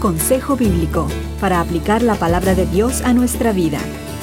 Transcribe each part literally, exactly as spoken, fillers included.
consejo bíblico para aplicar la palabra de Dios a nuestra vida.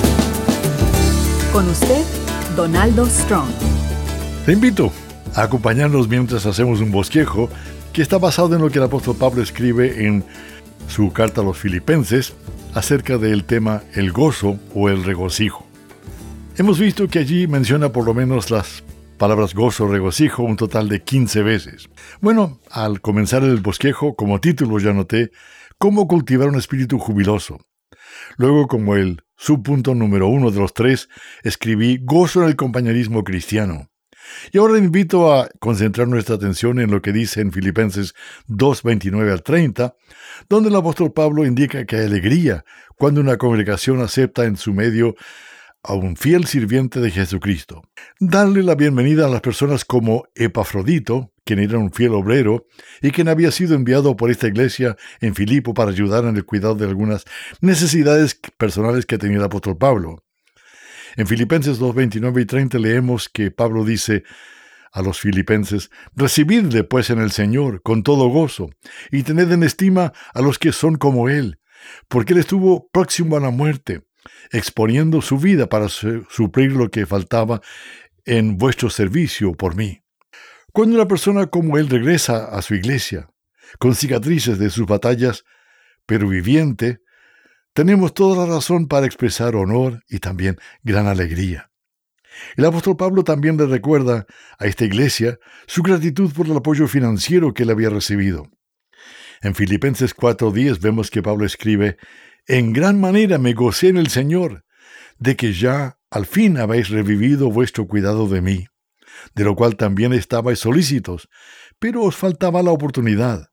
Con usted, Donaldo Strong. Te invito a acompañarnos mientras hacemos un bosquejo que está basado en lo que el apóstol Pablo escribe en su carta a los Filipenses acerca del tema el gozo o el regocijo. Hemos visto que allí menciona por lo menos las palabras gozo, regocijo, un total de quince veces. Bueno, al comenzar el bosquejo, como título ya noté, cómo cultivar un espíritu jubiloso. Luego, como el subpunto número uno de los tres, escribí gozo en el compañerismo cristiano. Y ahora invito a concentrar nuestra atención en lo que dice en Filipenses dos, veintinueve al treinta, donde el apóstol Pablo indica que hay alegría cuando una congregación acepta en su medio a un fiel sirviente de Jesucristo. Darle la bienvenida a las personas como Epafrodito, quien era un fiel obrero y quien había sido enviado por esta iglesia en Filipo para ayudar en el cuidado de algunas necesidades personales que tenía el apóstol Pablo. En Filipenses dos, veintinueve y treinta leemos que Pablo dice a los filipenses: «Recibidle pues en el Señor con todo gozo, y tened en estima a los que son como Él, porque Él estuvo próximo a la muerte, exponiendo su vida para su- suplir lo que faltaba en vuestro servicio por mí». Cuando una persona como Él regresa a su iglesia, con cicatrices de sus batallas, pero viviente, tenemos toda la razón para expresar honor y también gran alegría. El apóstol Pablo también le recuerda a esta iglesia su gratitud por el apoyo financiero que él había recibido. En Filipenses cuatro diez vemos que Pablo escribe: «En gran manera me gocé en el Señor, de que ya al fin habéis revivido vuestro cuidado de mí, de lo cual también estabais solícitos, pero os faltaba la oportunidad».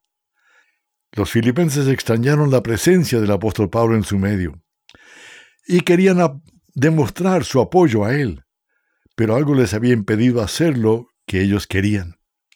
Los filipenses extrañaron la presencia del apóstol Pablo en su medio y querían a- demostrar su apoyo a él, pero algo les había impedido hacer lo que ellos querían.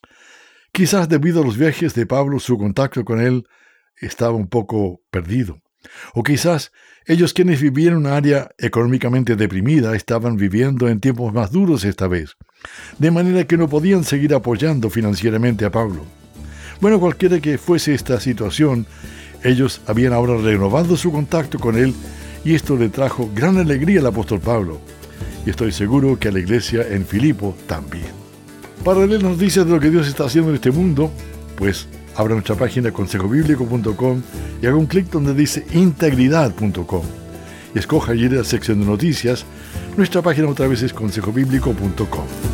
Quizás debido a los viajes de Pablo, su contacto con él estaba un poco perdido. O quizás ellos, quienes vivían en un área económicamente deprimida, estaban viviendo en tiempos más duros esta vez, de manera que no podían seguir apoyando financieramente a Pablo. Bueno, cualquiera que fuese esta situación, ellos habían ahora renovado su contacto con él y esto le trajo gran alegría al apóstol Pablo. Y estoy seguro que a la iglesia en Filipo también. Para leer noticias de lo que Dios está haciendo en este mundo, pues abra nuestra página consejo bíblico punto com y haga un clic donde dice integridad punto com. Y escoja allí la sección de noticias. Nuestra página otra vez es consejo bíblico punto com.